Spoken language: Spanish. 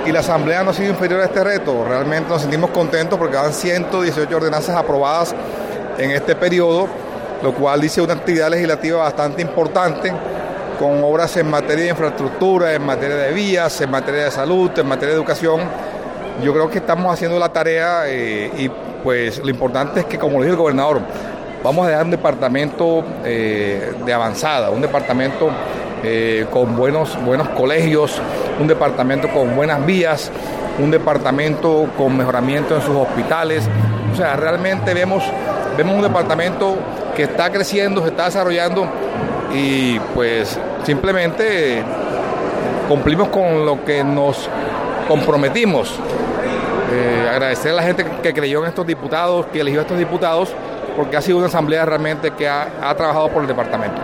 y la Asamblea no ha sido inferior a este reto. Realmente nos sentimos contentos porque van 118 ordenanzas aprobadas en este periodo, lo cual dice una actividad legislativa bastante importante, con obras en materia de infraestructura, en materia de vías, en materia de salud, en materia de educación. Yo creo que estamos haciendo la tarea y pues lo importante es que, como lo dijo el gobernador, vamos a dejar un departamento de avanzada, un departamento con buenos colegios, un departamento con buenas vías, un departamento con mejoramiento en sus hospitales. O sea, realmente vemos un departamento que está creciendo, se está desarrollando y pues simplemente cumplimos con lo que nos comprometimos. Agradecer a la gente que creyó en estos diputados, que eligió a estos diputados, porque ha sido una asamblea realmente que ha trabajado por el departamento.